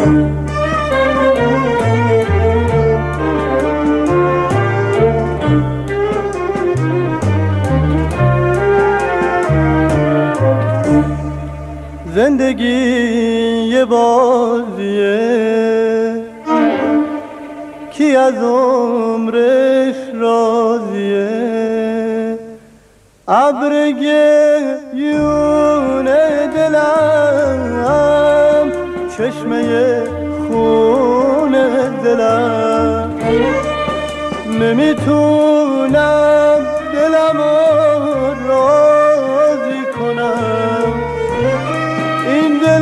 زندگی یه بازیه، کی از عمرش راضیه؟ ابر گریون دلم، چشمه خون دلم، نمیتونم دلمو راضی کنم، این دل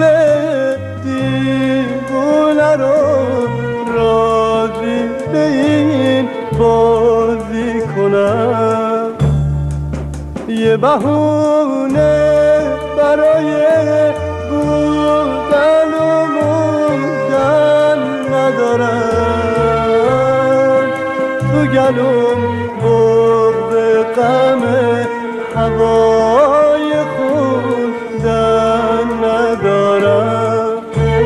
دیوونه رو راضی به این بازی کنم. یه بهونه برای بودن و موندن ندارم، تو گلوم بغض غم هوای خوندن ندارم.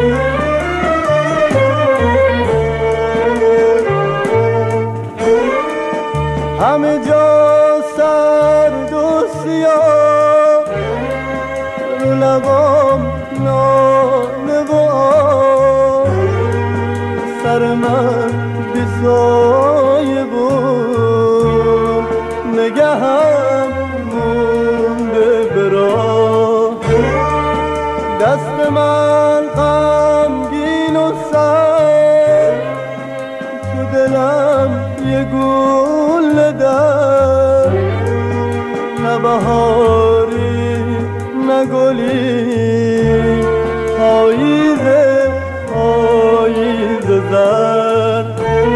همه جا سرد و سیاه، رو لبام ناله و آه، سر من بی سایه بود، نگهم مونده به راه، دست من غمگین و سر، تو دلم یه گل در، نه بهاری نه گلی، پاییزه پاییزه زرد.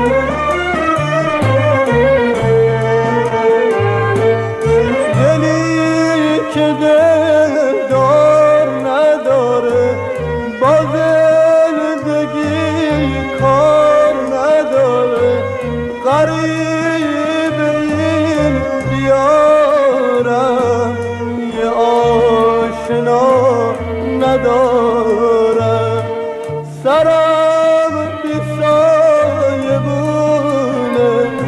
دلی که دلدار نداره، با زندگی کار نداره، غریب این دیارم، یه آشنا ندارم، سرم بی سایه بونه،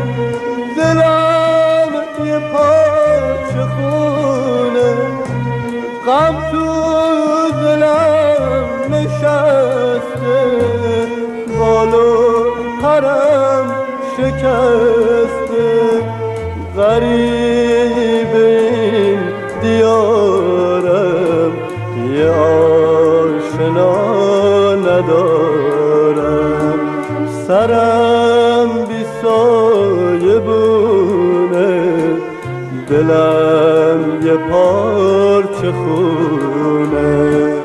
دلم یه پارچه خونه، غم تو دلم نشسته، بال و پرم شکسته، غریب این دیارم، یه آشنا ندارم، سرم بی سایه بونه، دلم یه پارچه خونه.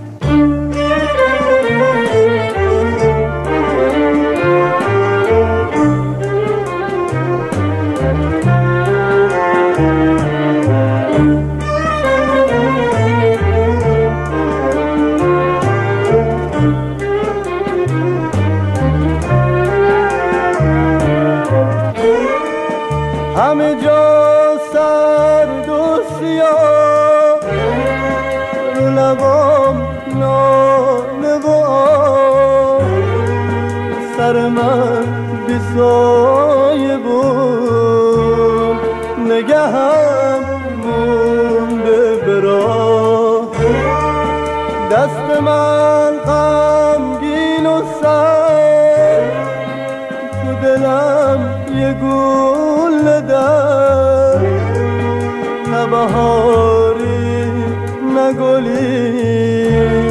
همه جا سرد و سیاه، رو لبام ناله و آه، سر من بی سایه بود، نگهم مونده به راه، دست من غمگین و سر، تو دلم یه گل در، نه بهاری نه گلی،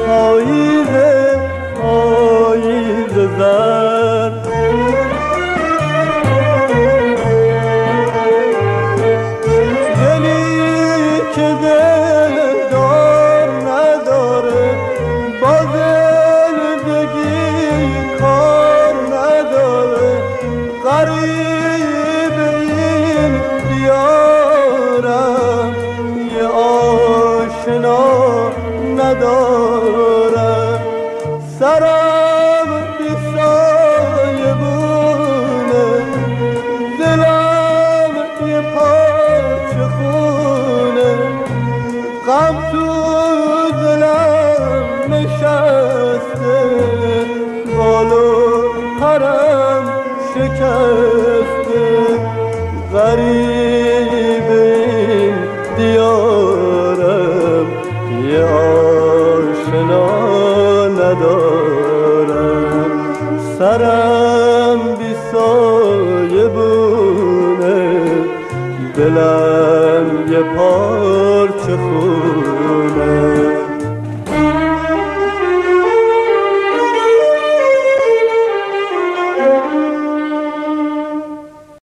پاییزه پاییزه زرد. بسته بال و پرم شکسته غریب این دیارم یه آشنا ندارم